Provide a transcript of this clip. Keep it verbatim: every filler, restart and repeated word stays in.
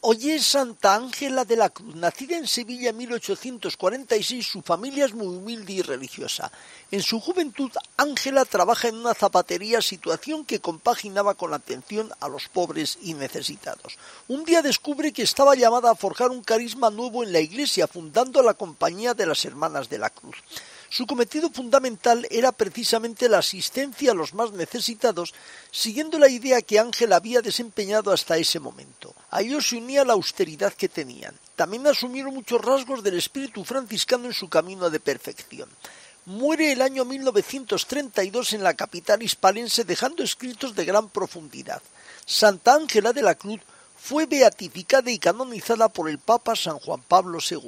Hoy es Santa Ángela de la Cruz. Nacida en Sevilla en mil ochocientos cuarenta y seis, su familia es muy humilde y religiosa. En su juventud, Ángela trabaja en una zapatería, situación que compaginaba con la atención a los pobres y necesitados. Un día descubre que estaba llamada a forjar un carisma nuevo en la iglesia, fundando la Compañía de las Hermanas de la Cruz. Su cometido fundamental era precisamente la asistencia a los más necesitados, siguiendo la idea que Ángela había desempeñado hasta ese momento. A ello se unía la austeridad que tenían. También asumieron muchos rasgos del espíritu franciscano en su camino de perfección. Muere el año mil novecientos treinta y dos en la capital hispalense, dejando escritos de gran profundidad. Santa Ángela de la Cruz fue beatificada y canonizada por el Papa San Juan Pablo segundo.